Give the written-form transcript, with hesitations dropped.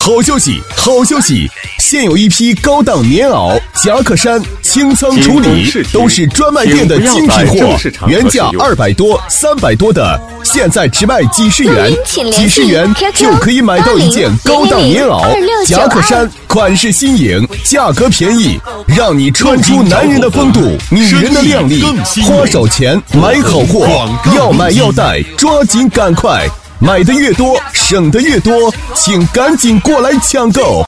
好消息，好消息！现有一批高档棉袄、夹克衫清仓处理，都是专卖店的精品货，原价200多、300多的，现在只卖几十元，几十元就可以买到一件高档棉袄、夹克衫，款式新颖，价格便宜，让你穿出男人的风度，女人的靓丽。花少钱买好货，要买要带，抓紧赶快！买的越多，省的越多，请赶紧过来抢购。